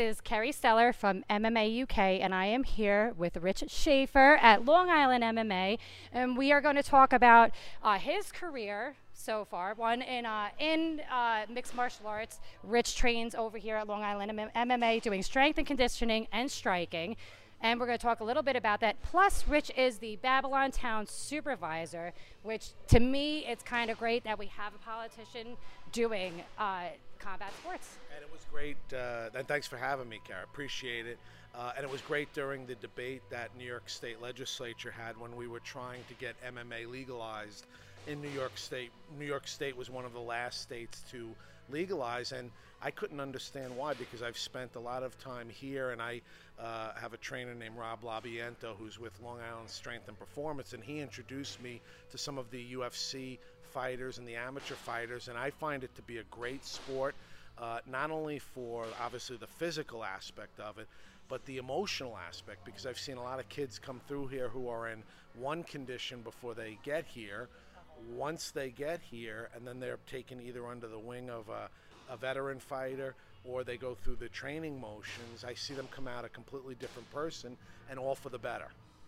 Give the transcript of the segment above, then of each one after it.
is Kerry Steller from MMA UK, and I am here with Rich Schaefer at Long Island MMA, and we are going to talk about his career so far. One in mixed martial arts. Rich trains over here at Long Island MMA, doing strength and conditioning and striking. And we're going to talk a little bit about that. Plus, Rich is the Babylon Town supervisor, which to me, it's kind of great that we have a politician doing combat sports. And it was great, and thanks for having me, Kara. Appreciate it. And it was great during the debate that New York State Legislature had when we were trying to get MMA legalized in New York State. New York State was one of the last states to legalize, and I couldn't understand why, because I've spent a lot of time here, and I have a trainer named Rob Labiento who's with Long Island Strength and Performance, and he introduced me to some of the UFC fighters and the amateur fighters, and I find it to be a great sport, not only for obviously the physical aspect of it, but the emotional aspect, because I've seen a lot of kids come through here who are in one condition before they get here. Once they get here, and then they're taken either under the wing of a veteran fighter, or they go through the training motions, I see them come out a completely different person, and all for the better.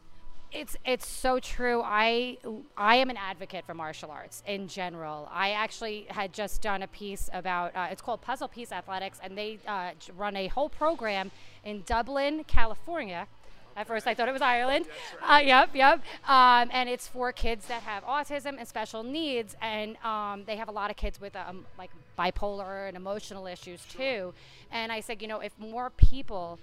It's so true. I am an advocate for martial arts in general. I actually had just done a piece about, it's called Puzzle Piece Athletics, and they run a whole program in Dublin, California. At first I thought it was Ireland. Right. Yep. And it's for kids that have autism and special needs, and they have a lot of kids with like bipolar and emotional issues too. And I said, you know, if more people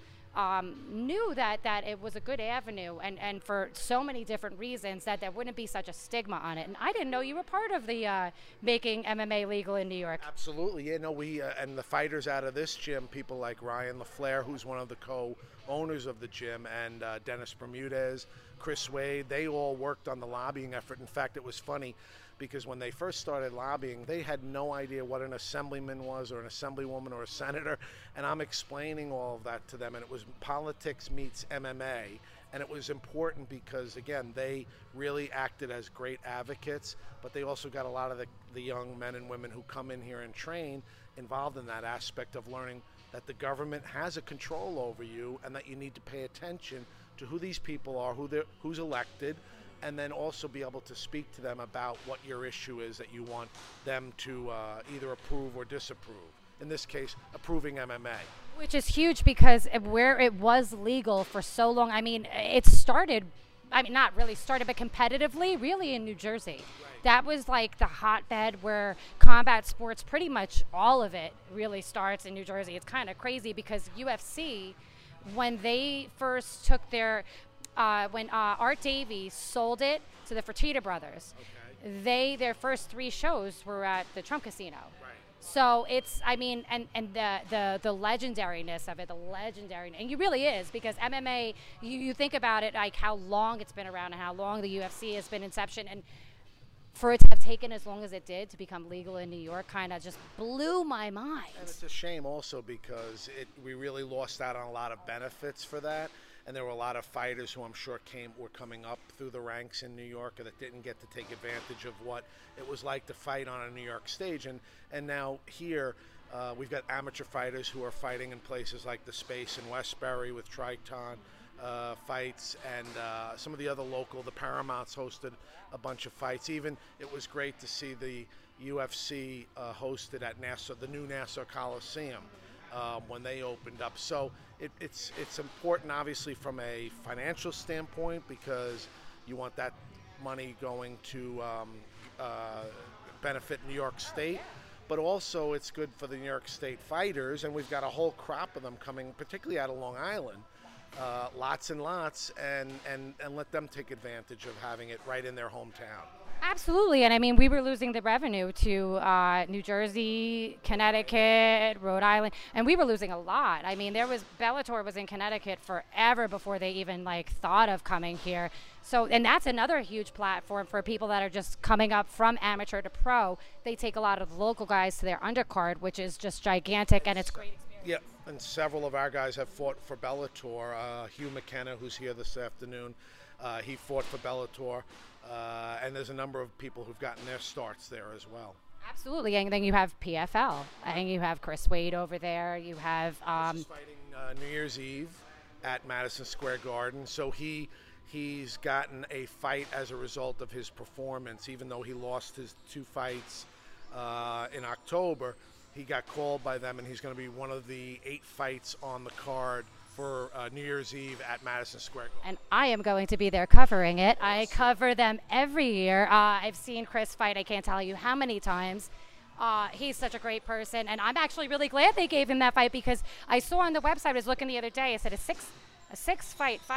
knew that it was a good avenue, and for so many different reasons, that there wouldn't be such a stigma on it. And I didn't know you were part of the making MMA legal in New York. Absolutely, yeah. No, we and the fighters out of this gym, people like Ryan LaFleur, who's one of the co-owners of the gym, and Dennis Bermudez, Chris Wade, they all worked on the lobbying effort. In fact, it was funny, because when they first started lobbying, they had no idea what an assemblyman was, or an assemblywoman, or a senator, and I'm explaining all of that to them, and it was politics meets MMA, and it was important because, again, they really acted as great advocates, but they also got a lot of the young men and women who come in here and train involved in that aspect of learning that the government has a control over you, and that you need to pay attention to who these people are, who's elected, and then also be able to speak to them about what your issue is that you want them to either approve or disapprove. In this case, approving MMA. Which is huge, because where it was legal for so long, I mean, it started, I mean, not really started, but competitively, really in New Jersey. Right. That was like the hotbed where combat sports, pretty much all of it really starts in New Jersey. It's kind of crazy, because UFC, when they first took their when Art Davies sold it to the Fertitta brothers, okay, their first 3 shows were at the Trump Casino. Right. So it's, I mean, and the legendariness of it, and it really is, because MMA, you think about it, like how long it's been around and how long the UFC has been inception, and for it to have taken as long as it did to become legal in New York kind of just blew my mind. And it's a shame also, because we really lost out on a lot of benefits for that. And there were a lot of fighters who I'm sure were coming up through the ranks in New York that didn't get to take advantage of what it was like to fight on a New York stage. And now here, we've got amateur fighters who are fighting in places like the Space in Westbury with Triton fights, and some of the other local, the Paramounts hosted a bunch of fights. Even it was great to see the UFC hosted at Nassau, the new Nassau Coliseum, when they opened up. So it's important, obviously, from a financial standpoint, because you want that money going to benefit New York State, but also it's good for the New York State fighters, and we've got a whole crop of them coming, particularly out of Long Island, lots and lots, and let them take advantage of having it right in their hometown. Absolutely, and I mean, we were losing the revenue to New Jersey, Connecticut, Rhode Island, and we were losing a lot. I mean, Bellator was in Connecticut forever before they even like thought of coming here. So, and that's another huge platform for people that are just coming up from amateur to pro. They take a lot of the local guys to their undercard, which is just gigantic, and it's great experience. Yeah, and several of our guys have fought for Bellator. Hugh McKenna, who's here this afternoon, he fought for Bellator. And there's a number of people who've gotten their starts there as well. Absolutely, and then you have PFL, and you have Chris Wade over there. You have fighting New Year's Eve at Madison Square Garden. So he's gotten a fight as a result of his performance. Even though he lost his 2 fights in October, he got called by them, and he's going to be one of the 8 fights on the card for New Year's Eve at Madison Square Garden. And I am going to be there covering it. I cover them every year. I've seen Chris fight, I can't tell you how many times. He's such a great person, and I'm actually really glad they gave him that fight, because I saw on the website, I was looking the other day, it said a six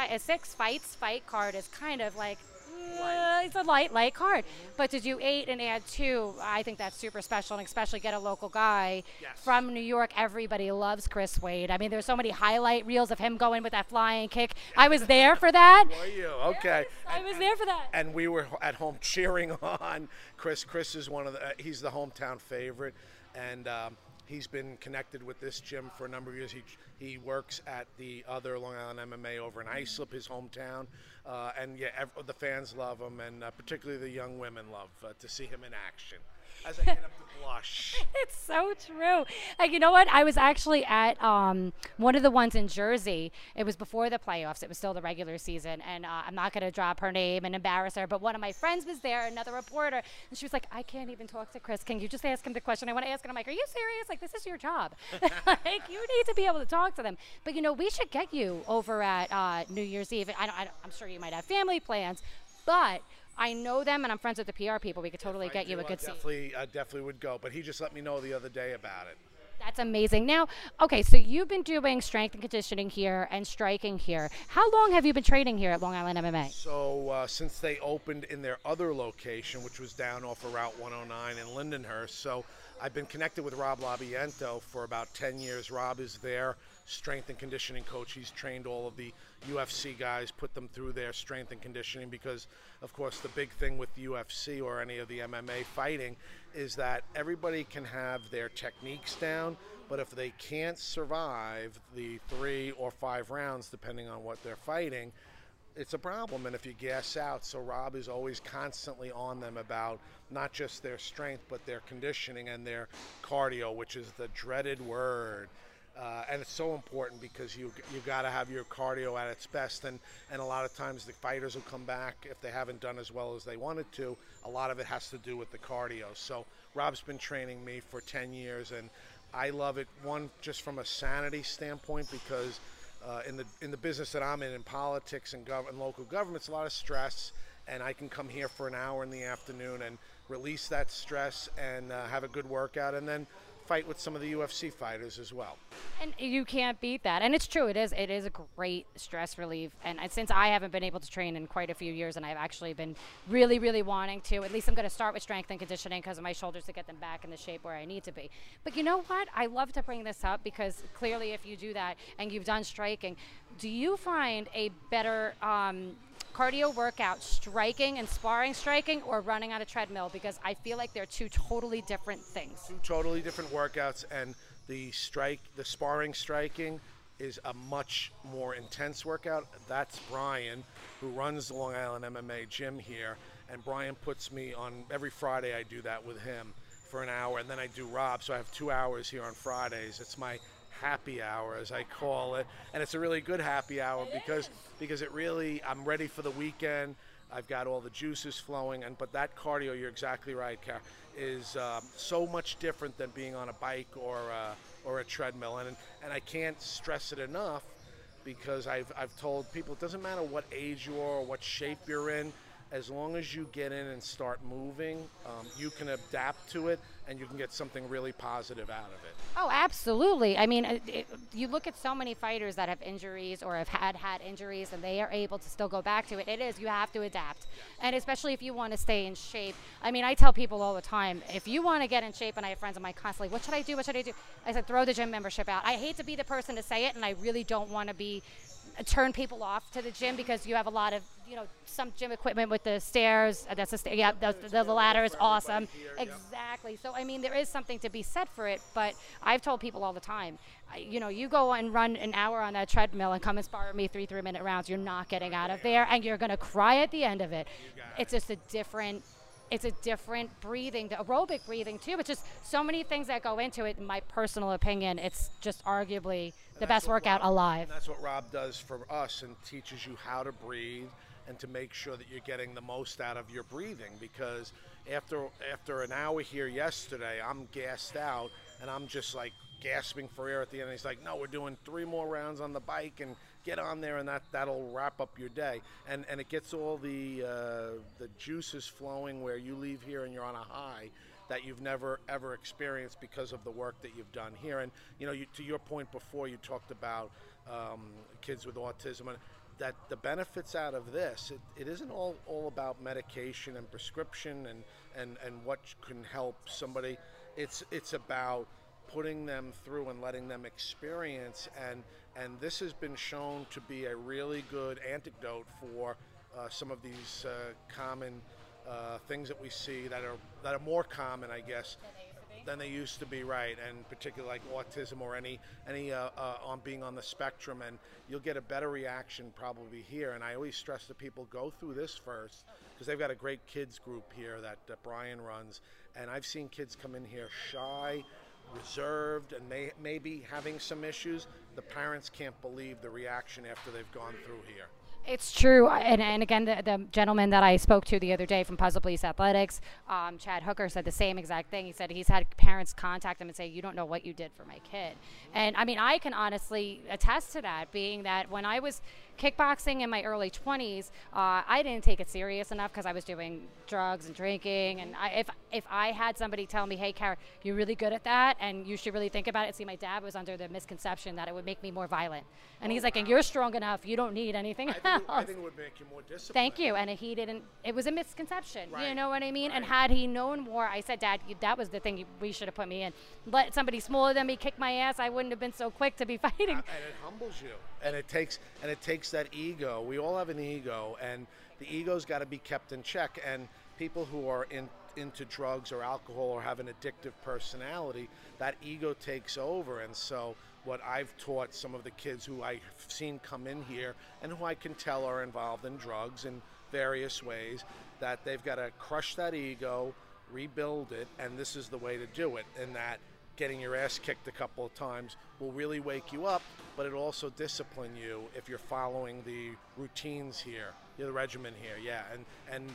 fights fight card is kind of like, it's a light card. But to do 8 and add 2, I think that's super special, and especially get a local guy from New York. Everybody loves Chris Wade. I mean, there's so many highlight reels of him going with that flying kick. I was there for that. Were you? Okay. Yes, I was there for that. And we were at home cheering on Chris. Chris is one of the, he's the hometown favorite, and he's been connected with this gym for a number of years. He works at the other Long Island MMA over in Islip, his hometown. And yeah, the fans love him, and particularly the young women love to see him in action. As I get up to blush. It's so true. Like, you know what? I was actually at one of the ones in Jersey. It was before the playoffs. It was still the regular season. And I'm not going to drop her name and embarrass her, but one of my friends was there, another reporter, and she was like, I can't even talk to Chris. Can you just ask him the question I want to ask? And I'm like, are you serious? Like, this is your job. Like, you need to be able to talk to them. But, you know, we should get you over at New Year's Eve. I'm sure you might have family plans, but I know them, and I'm friends with the PR people. We could totally get you a good seat. I definitely would go, but he just let me know the other day about it. That's amazing. Now, okay, so you've been doing strength and conditioning here and striking here. How long have you been training here at Long Island MMA? So since they opened in their other location, which was down off of Route 109 in Lindenhurst, so I've been connected with Rob Labiento for about 10 years. Rob is their strength and conditioning coach. He's trained all of the UFC guys, put them through their strength and conditioning, because, of course, the big thing with UFC or any of the MMA fighting is that everybody can have their techniques down, but if they can't survive the 3 or 5 rounds, depending on what they're fighting, it's a problem. And if you gas out, so Rob is always constantly on them about not just their strength, but their conditioning and their cardio, which is the dreaded word. And it's so important, because you got to have your cardio at its best, and a lot of times the fighters will come back if they haven't done as well as they wanted to. A lot of it has to do with the cardio. So Rob's been training me for 10 years, and I love it, one, just from a sanity standpoint, because in the business that I'm in politics and local government, it's a lot of stress, and I can come here for an hour in the afternoon and release that stress and have a good workout, and then fight with some of the UFC fighters as well. And you can't beat that. And it's true, it is a great stress relief. And since I haven't been able to train in quite a few years, and I've actually been really, really wanting to, at least I'm going to start with strength and conditioning because of my shoulders, to get them back in the shape where I need to be. But you know what? I love to bring this up, because clearly if you do that and you've done striking, do you find a better cardio workout striking and sparring striking, or running on a treadmill? Because I feel like they're 2 totally different things. 2 totally different workouts, and the sparring striking is a much more intense workout. That's Brian, who runs the Long Island MMA gym here, and Brian puts me on every Friday. I do that with him for an hour, and then I do Rob, so I have 2 hours here on Fridays. It's my happy hour, as I call it, and it's a really good happy hour because it really, I'm ready for the weekend. I've got all the juices flowing, but that cardio, you're exactly right, Car, is so much different than being on a bike or a treadmill, and I can't stress it enough, because I've told people it doesn't matter what age you are or what shape you're in. As long as you get in and start moving, you can adapt to it, and you can get something really positive out of it. Oh, absolutely. I mean, you look at so many fighters that have injuries or have had injuries, and they are able to still go back to it. You have to adapt. And especially if you want to stay in shape. I mean, I tell people all the time, if you want to get in shape, and I have friends of mine constantly, what should I do? What should I do? I said, throw the gym membership out. I hate to be the person to say it, and I really don't want to turn people off to the gym, because you have a lot of, some gym equipment with the stairs. The ladder is awesome. Exactly. So, I mean, there is something to be said for it, but I've told people all the time, you go and run an hour on that treadmill and come and spar with me 3-minute rounds. You're not getting out of there, and you're going to cry at the end of it. It's just a different it's a different breathing, the aerobic breathing too. It's just so many things that go into it. In my personal opinion, it's just arguably the best workout alive. And that's what Rob does for us and teaches you how to breathe and to make sure that you're getting the most out of your breathing, because after an hour here yesterday, I'm gassed out and I'm just like gasping for air at the end. He's like, no, we're doing 3 more rounds on the bike and get on there, and that'll wrap up your day. And it gets all the juices flowing where you leave here and you're on a high that you've never ever experienced because of the work that you've done here. And you know, to your point before, you talked about kids with autism, and that the benefits out of this, it isn't all about medication and prescription and what can help somebody. It's about putting them through and letting them experience, and this has been shown to be a really good antidote for some of these common things that we see that are more common, I guess, than they used to be, right? And particularly like autism or any on being on the spectrum, and you'll get a better reaction probably here. And I always stress that people go through this first, because they've got a great kids group here that Brian runs, and I've seen kids come in here shy, reserved, and maybe having some issues. The parents can't believe the reaction after they've gone through here. It's true, and again, the gentleman that I spoke to the other day from Puzzle Police Athletics, Chad Hooker, said the same exact thing. He said he's had parents contact him and say, you don't know what you did for my kid. And I mean, I can honestly attest to that, being that when I was kickboxing in my early 20s, I didn't take it serious enough because I was doing drugs and drinking. And if I had somebody tell me, hey, Kara, you're really good at that and you should really think about it. See, my dad was under the misconception that it would make me more violent. And he's like, and you're strong enough, you don't need anything else. I think it would make you more disciplined. Thank you. And he didn't, it was a misconception. Right. You know what I mean? Right. And had he known more, I said, Dad, that was the thing we should have put me in. Let somebody smaller than me kick my ass, I wouldn't have been so quick to be fighting. And it humbles you. And it takes that ego. We all have an ego, and the ego's got to be kept in check. And people who are into drugs or alcohol or have an addictive personality, that ego takes over. And so what I've taught some of the kids who I've seen come in here and who I can tell are involved in drugs in various ways, that they've got to crush that ego, rebuild it, and this is the way to do it. And that getting your ass kicked a couple of times will really wake you up, but it'll also discipline you if you're following the routines here, the regimen here, yeah. And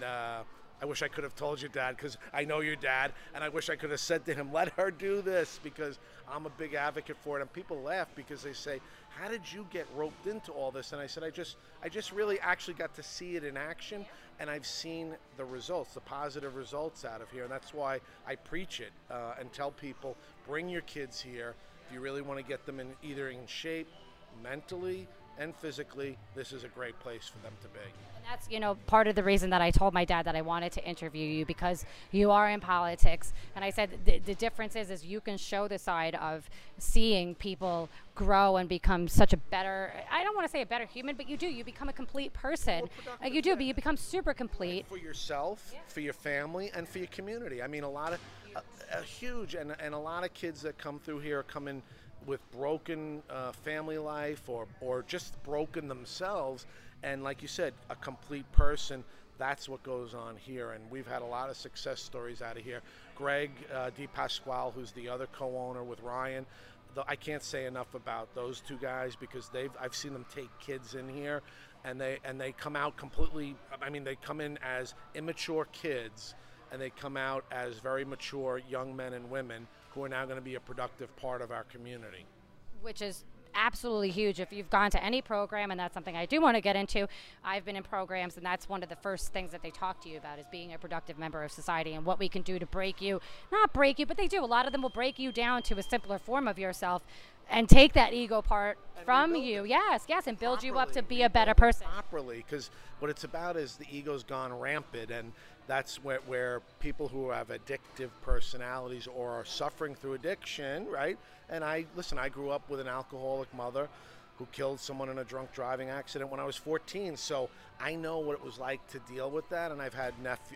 I wish I could have told you, Dad, because I know your dad, and I wish I could have said to him, let her do this, because I'm a big advocate for it. And people laugh because they say, how did you get roped into all this? And I said, I just really actually got to see it in action, and I've seen the results, the positive results out of here. And that's why I preach it and tell people, bring your kids here. If you really want to get them either in shape mentally and physically, this is a great place for them to be. And that's, you know, part of the reason that I told my dad that I wanted to interview you, because you are in politics. And I said the difference is you can show the side of seeing people grow and become such a better, I don't want to say a better human, but you do. You become a complete person. You do, but you become super complete. For yourself, for your family, and for your community. I mean, a lot of, huge, and a lot of kids that come through here come in with broken family life or just broken themselves, and like you said, a complete person. That's what goes on here, and we've had a lot of success stories out of here. Greg DePasquale, who's the other co-owner with Ryan, I can't say enough about those two guys, because I've seen them take kids in here, and they come out completely, I mean, they come in as immature kids, and they come out as very mature young men and women who are now going to be a productive part of our community. Which is absolutely huge. If you've gone to any program, and that's something I do want to get into, I've been in programs, and that's one of the first things that they talk to you about, is being a productive member of society and what we can do to break you. Not break you, but they do. A lot of them will break you down to a simpler form of yourself and take that ego part from you. Yes, and build you up to be a better person. Properly, because what it's about is the ego's gone rampant, and that's where people who have addictive personalities or are suffering through addiction, right? And I grew up with an alcoholic mother who killed someone in a drunk driving accident when I was 14. So I know what it was like to deal with that. And I had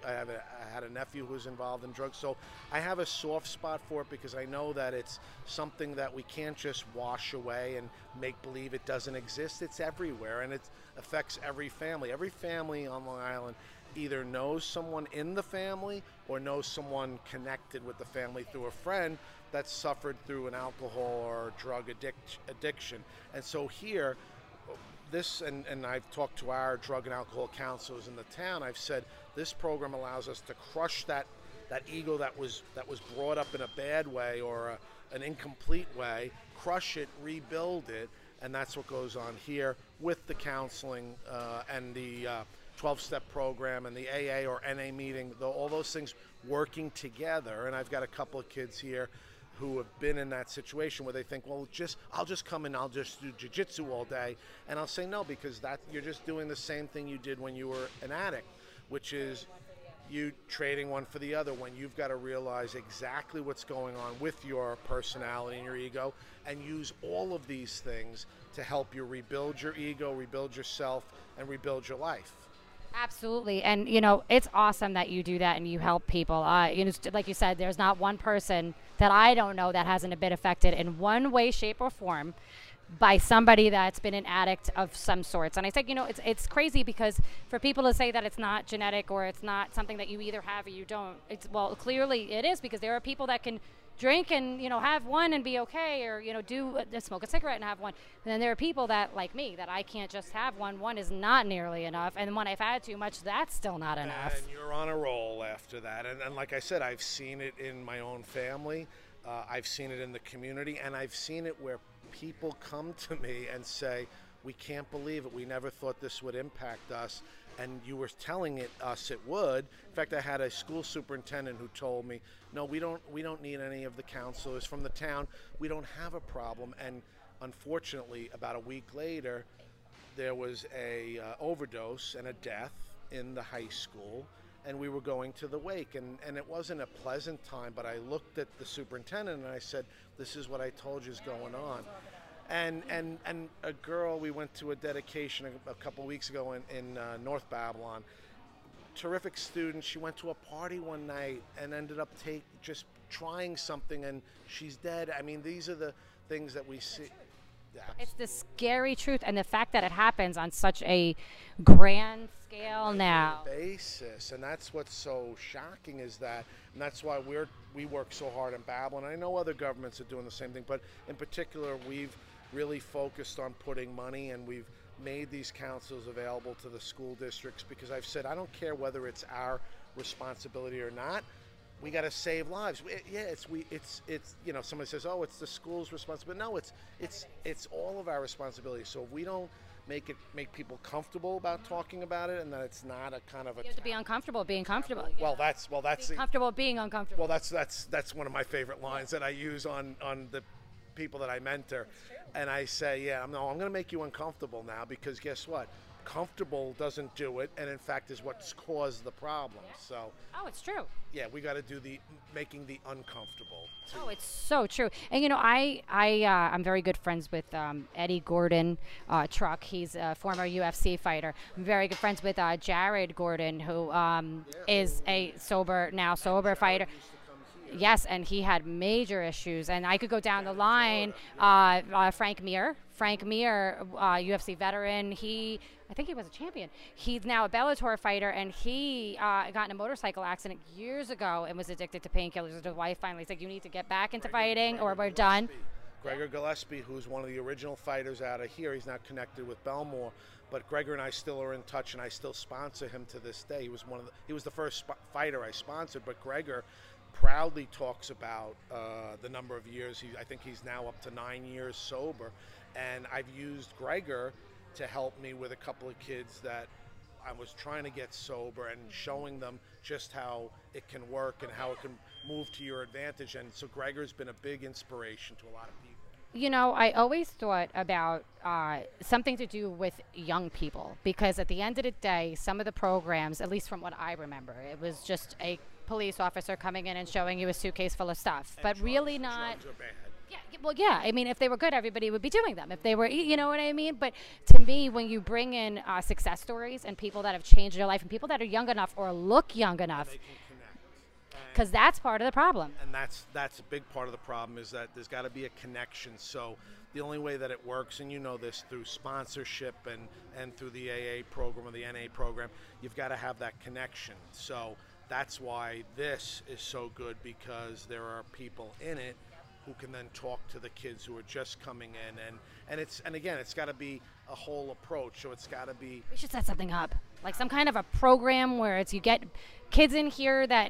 a nephew who was involved in drugs. So I have a soft spot for it, because I know that it's something that we can't just wash away and make believe it doesn't exist. It's everywhere, and it affects every family. Every family on Long Island either knows someone in the family or knows someone connected with the family through a friend that suffered through an alcohol or drug addiction. And so here, this, and I've talked to our drug and alcohol counselors in the town, I've said this program allows us to crush that ego that was brought up in a bad way or an incomplete way, crush it, rebuild it, and that's what goes on here with the counseling and the 12-step program and the AA or NA meeting, all those things working together. And I've got a couple of kids here who have been in that situation where they think, well, I'll just come and I'll just do jiu-jitsu all day. And I'll say no, because you're just doing the same thing you did when you were an addict, which is you trading one for the other, when you've got to realize exactly what's going on with your personality and your ego, and use all of these things to help you rebuild your ego, rebuild yourself, and rebuild your life. Absolutely. And, it's awesome that you do that and you help people. Like you said, there's not one person that I don't know that hasn't been affected in one way, shape, or form by somebody that's been an addict of some sorts. And I think, it's crazy because for people to say that it's not genetic or it's not something that you either have or you don't, clearly it is, because there are people that can drink and, have one and be okay, or, smoke a cigarette and have one. And then there are people that, like me, that I can't just have one. One is not nearly enough. And when I've had too much, that's still not enough. And you're on a roll after that. And like I said, I've seen it in my own family. I've seen it in the community. And I've seen it where people come to me and say, we can't believe it. We never thought this would impact us. And you were telling us it would. In fact, I had a school superintendent who told me, no, we don't need any of the counselors from the town. We don't have a problem. And unfortunately, about a week later, there was a overdose and a death in the high school, and we were going to the wake. And it wasn't a pleasant time, but I looked at the superintendent and I said, this is what I told you is going on. And a girl, we went to a dedication a couple weeks ago in North Babylon. Terrific student. She went to a party one night and ended up just trying something, and she's dead. I mean, these are the things that we see. Yeah. It's the scary truth, and the fact that it happens on such a grand scale now. Basis, and that's what's so shocking is that, and that's why we work so hard in Babylon. I know other governments are doing the same thing, but in particular, we've really focused on putting money, and we've made these councils available to the school districts, because I've said I don't care whether it's our responsibility or not. We got to save lives. It's somebody says, oh, it's the school's responsibility. No, it's all of our responsibility. So if we don't make people comfortable about talking about it, and that it's not a kind of a, you have to be uncomfortable being comfortable. Well, that's be comfortable being uncomfortable. Well, that's one of my favorite lines that I use on the people that I mentor. And I say, I'm going to make you uncomfortable now, because guess what? Comfortable doesn't do it, and in fact is what's caused the problem. Yeah. So it's true. Yeah, we got to do the making the uncomfortable too. Oh, it's so true. And I'm very good friends with Eddie Gordon Truck. He's a former UFC fighter. I'm very good friends with Jared Gordon, who is a sober fighter. Yes, and he had major issues, and I could go down the line. Frank Mir, UFC veteran. I think he was a champion. He's now a Bellator fighter, and he got in a motorcycle accident years ago and was addicted to painkillers. His wife finally said, you need to get back into fighting or we're done. Gregor Gillespie, who's one of the original fighters out of here, he's not connected with Belmore, but Gregor and I still are in touch, and I still sponsor him to this day. He was the first fighter I sponsored, but Gregor proudly talks about the number of years. I think he's now up to 9 years sober, and I've used Gregor to help me with a couple of kids that I was trying to get sober, and showing them just how it can work and how it can move to your advantage. And so Gregor's been a big inspiration to a lot of people. I always thought about something to do with young people, because at the end of the day, some of the programs, at least from what I remember, it was just a police officer coming in and showing you a suitcase full of stuff, but really not. Drugs are bad. Yeah. I mean, if they were good, everybody would be doing them. If they were, you know what I mean? But to me, when you bring in success stories and people that have changed their life, and people that are young enough or look young enough, they can connect. because that's part of the problem. And that's a big part of the problem, is that there's got to be a connection. So the only way that it works, and you know this, through sponsorship and through the AA program or the NA program, you've got to have that connection. So that's why this is so good, because there are people in it who can then talk to the kids who are just coming in, and again, it's got to be a whole approach. So it's got to be. We should set something up, like some kind of a program where it's you get kids in here that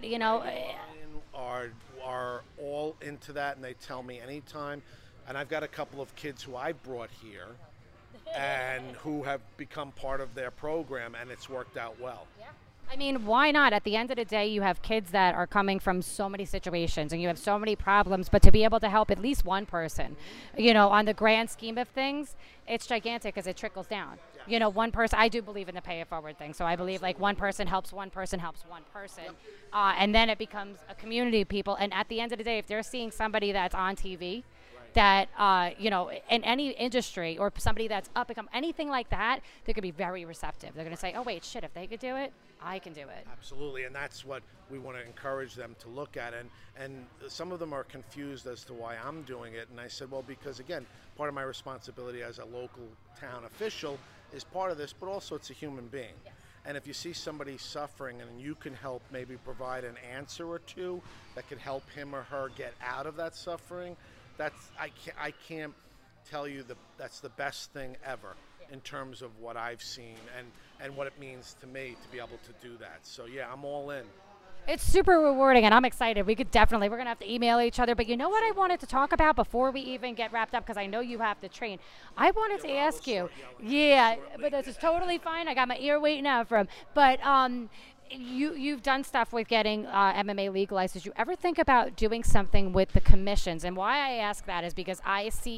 are all into that, and they tell me anytime. And I've got a couple of kids who I brought here, and who have become part of their program, and it's worked out well. Yeah. I mean, why not? At the end of the day, you have kids that are coming from so many situations and you have so many problems, but to be able to help at least one person, on the grand scheme of things, it's gigantic because it trickles down. Yeah. One person, I do believe in the pay it forward thing. So I believe like one person helps one person helps one person. Yep. And then it becomes a community of people. And at the end of the day, if they're seeing somebody that's on TV, that, in any industry, or somebody that's up and come, anything like that, they're going to be very receptive. They're going to say, oh, wait, shit, if they could do it, I can do it. Absolutely, and that's what we want to encourage them to look at. And some of them are confused as to why I'm doing it. And I said, well, because, again, part of my responsibility as a local town official is part of this, but also it's a human being. Yes. And if you see somebody suffering and you can help maybe provide an answer or two that can help him or her get out of that suffering, I can't tell you that's the best thing ever in terms of what I've seen and what it means to me to be able to do that. So yeah, I'm all in. It's super rewarding, and I'm excited. We're going to have to email each other. But you know what I wanted to talk about before we even get wrapped up, because I know you have to train. I wanted to ask you. Yeah, but this is totally fine. I got my ear waiting out for him. But you've done stuff with getting MMA legalized. Did you ever think about doing something with the commissions? And why I ask that is because I see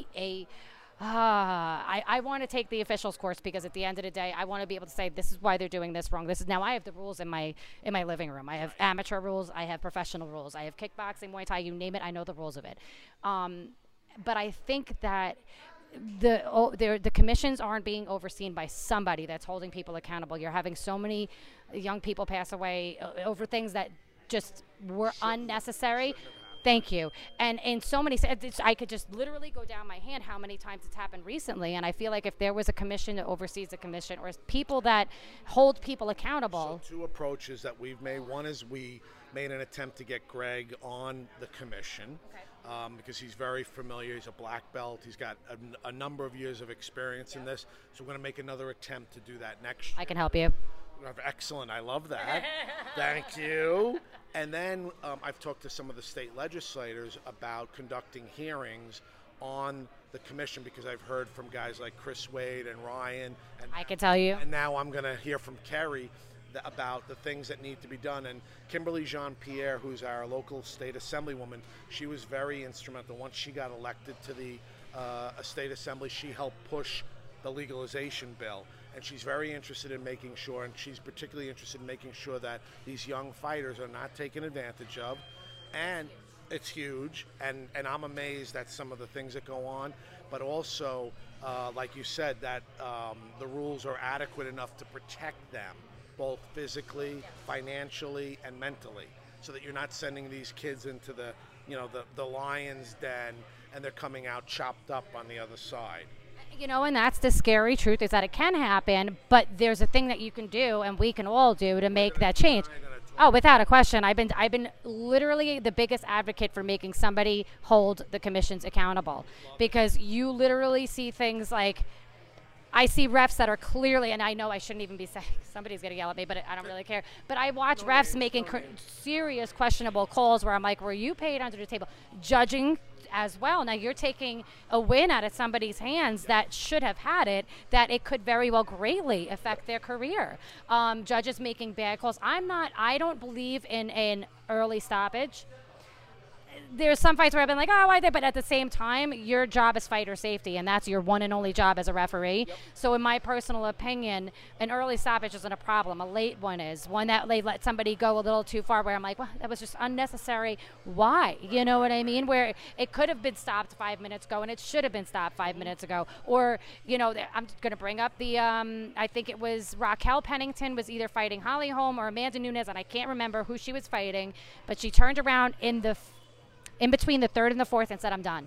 I want to take the officials course, because at the end of the day, I want to be able to say this is why they're doing this wrong. Now I have the rules in my living room. I have amateur rules. I have professional rules. I have kickboxing, Muay Thai, you name it. I know the rules of it. But I think that the commissions aren't being overseen by somebody that's holding people accountable. You're having so many young people pass away over things that just were unnecessary. Thank you. And in so many, I could just literally go down my hand how many times it's happened recently. And I feel like if there was a commission that oversees the commission, or people that hold people accountable. So two approaches that we've made. One is we made an attempt to get Greg on the commission. Okay. Because he's very familiar. He's a black belt. He's got a number of years of experience in this. So we're going to make another attempt to do that next year. I can help you. Excellent. I love that. Thank you. And then I've talked to some of the state legislators about conducting hearings on the commission, because I've heard from guys like Chris Wade and Ryan. And I can tell you. And now I'm going to hear from Kerry about the things that need to be done. And Kimberly Jean-Pierre, who's our local state assemblywoman, she was very instrumental. Once she got elected to the state assembly, she helped push the legalization bill. And she's very interested in making sure, and she's particularly interested in making sure that these young fighters are not taken advantage of. And it's huge, and I'm amazed at some of the things that go on, but also, like you said, that the rules are adequate enough to protect them, both physically, financially, and mentally, so that you're not sending these kids into the lion's den, and they're coming out chopped up on the other side. And that's the scary truth, is that it can happen, but there's a thing that you can do, and we can all do, to make that change. Oh, without a question. I've been literally the biggest advocate for making somebody hold the commissions accountable, because you literally see things like, I see refs that are clearly, and I know I shouldn't even be saying, somebody's going to yell at me, but I don't really care. But I watch refs making serious questionable calls where I'm like, were you paid under the table? Judging as well. Now you're taking a win out of somebody's hands that should have had it, that it could very well greatly affect their career. Judges making bad calls. I don't believe in an early stoppage. There's some fights where I've been like, oh, I did, but at the same time, your job is fighter safety, and that's your one and only job as a referee. Yep. So in my personal opinion, an early stoppage isn't a problem. A late one is. One that they let somebody go a little too far, where I'm like, well, that was just unnecessary. Why? You know what I mean? Where it could have been stopped 5 minutes ago, and it should have been stopped 5 minutes ago. Or, I'm going to bring up the, I think it was Raquel Pennington was either fighting Holly Holm or Amanda Nunes, and I can't remember who she was fighting, but she turned around in between the third and the fourth and said, I'm done.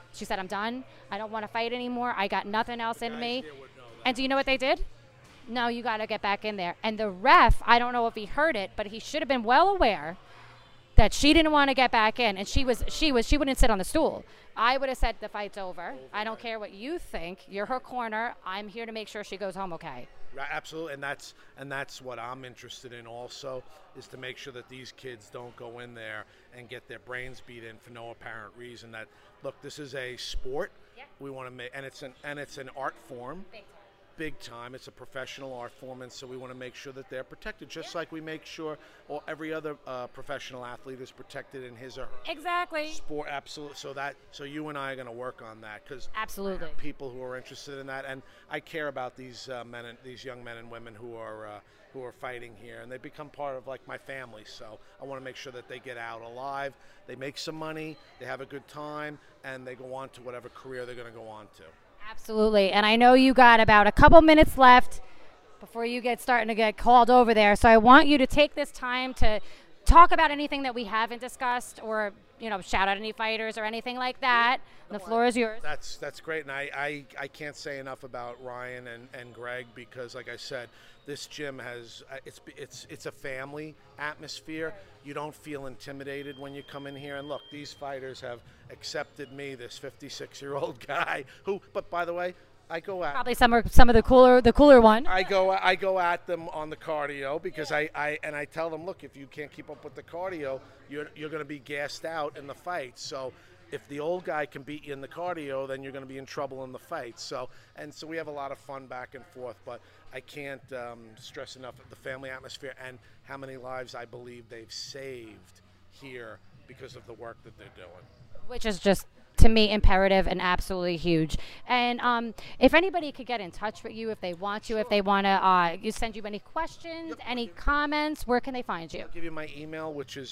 She said, I'm done. I don't want to fight anymore. I got nothing else in me. Here would know that. And do you know what they did? No, you got to get back in there. And the ref, I don't know if he heard it, but he should have been well aware that she didn't want to get back in, and she wouldn't sit on the stool. I would have said the fight's over. I don't care what you think. You're her corner. I'm here to make sure she goes home okay. Right, absolutely, and that's what I'm interested in also, is to make sure that these kids don't go in there and get their brains beat in for no apparent reason. That, look, this is a sport. Yeah. We want to make, and it's an art form. Big time. It's a professional art form, and so we want to make sure that they're protected, just like we make sure every other professional athlete is protected in his or her Exactly. sport. Absolutely. So you and I are going to work on that, because Absolutely. people who are interested in that, and I care about these these young men and women who are fighting here, and they become part of like my family. So I want to make sure that they get out alive, they make some money, they have a good time, and they go on to whatever career they're going to go on to. Absolutely. And I know you got about a couple minutes left before you starting to get called over there. So I want you to take this time to talk about anything that we haven't discussed, or, shout out any fighters or anything like that. The floor is yours. That's great. And I can't say enough about Ryan and Greg, because like I said, this gym has, it's a family atmosphere. You don't feel intimidated when you come in here. And look, these fighters have accepted me, this 56-year-old guy who, but by the way, I go at Probably some of the cooler one. I go at them on the cardio, because I tell them, look, if you can't keep up with the cardio, you're going to be gassed out in the fight. So if the old guy can beat you in the cardio, then you're going to be in trouble in the fight. So we have a lot of fun back and forth, but I can't stress enough the family atmosphere and how many lives I believe they've saved here because of the work that they're doing. Which is just, to me, imperative and absolutely huge. And if anybody could get in touch with you, if they want to, if they want to send you any questions, any comments, where can they find you? I'll give you my email, which is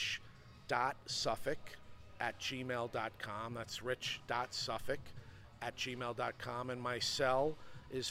rich.suffolk@gmail.com. That's rich.suffolk@gmail.com. And my cell is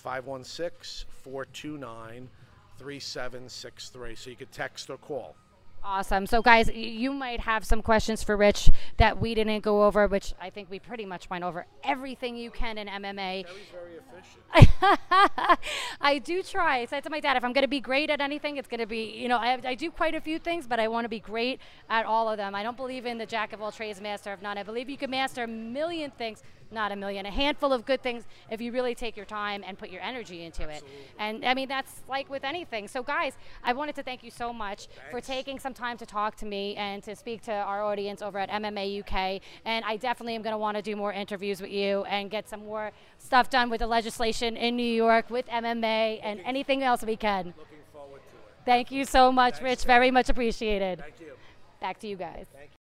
516-429-3763. So you could text or call. Awesome. So, guys, you might have some questions for Rich that we didn't go over, which I think we pretty much went over everything you can in MMA. Very efficient. I do try. I said to my dad, if I'm going to be great at anything, it's going to be, I do quite a few things, but I want to be great at all of them. I don't believe in the jack of all trades, master of none. I believe you can master a million things, not a million, a handful of good things if you really take your time and put your energy into it. And I mean, that's like with anything. So guys, I wanted to thank you so much for taking some time to talk to me and to speak to our audience over at MMA UK. And I definitely am going to want to do more interviews with you and get some more stuff done with the legislation in New York with MMA and anything else we can. Looking forward to it. Thank you so much, Rich. Very much appreciated. Thank you. Back to you guys. Thank you.